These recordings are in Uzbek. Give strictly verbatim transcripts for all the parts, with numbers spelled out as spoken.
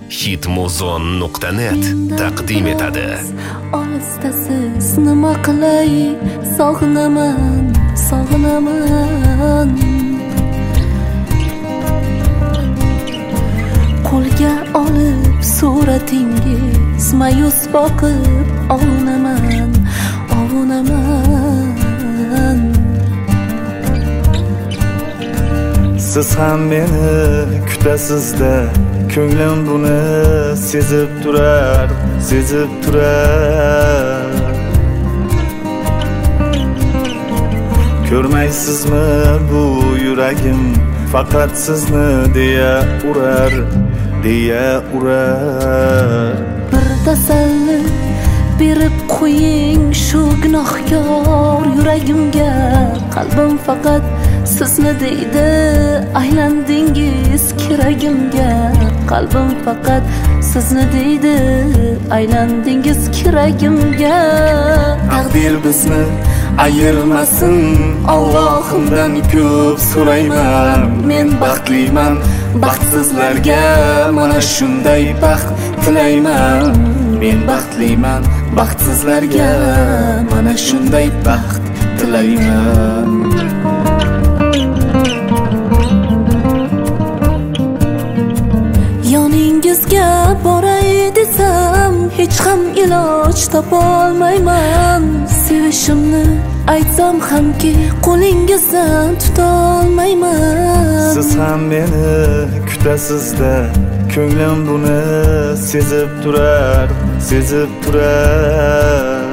hitmuzon nuqta net taqdim etadi. Olistasiz nima qilay, sog'inaman, sog'inaman. Qo'lga olib suratingiz mayus boqib ovunaman, ovunaman. Siz ham meni kutasizda, ko'nglim buni sezib turar, sezib turar. Ko'rmaysizmi bu yuragim faqat sizni deya urar, deya urar. Bir tasalli berib qo'ying shu gunohkor yuragimga, qalbim faqat sizni deydi, aylandingiz kiragimga. Qalbim faqat sizni deydi, aylandingiz kiragimga. Taqdir bizni ayirmasin, Allohimdan ko'p so'rayman. Men baxtliman, baxtsizlarga mana shunday baxt tilayman. Men baxtliman, baxtsizlarga mana shunday baxt tilayman. Yoningizga boray desam hech ham iloj topolmayman. Sevishimni aytsam hamki qo'lingizdan tutolmayman. Siz ham meni kutasizda, ko'nglim buni sezib turar, sezib turar.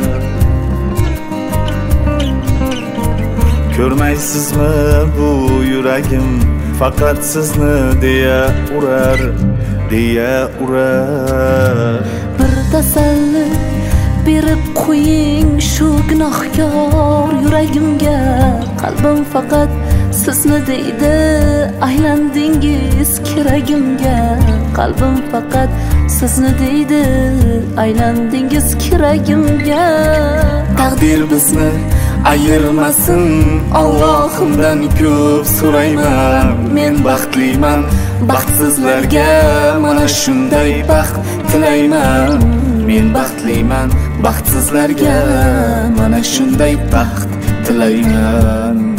Ko'rmaysizmi bu yuragim faqat sizni deya urar, deya urar. Bir tasalli berib qo'ying shu gunohkor yuragimga, qalbim faqat sizni deydi, aylandingiz kiragimga. Qalbim faqat sizni deydi, aylandingiz kiragimga. Taqdir bizni ayirmasin, Allohimdan ko'p so'rayman. Men baxtliman, baxtsizlarga mana shunday baxt tilayman. Men baxtliman, baxtsizlarga mana shunday baxt tilayman.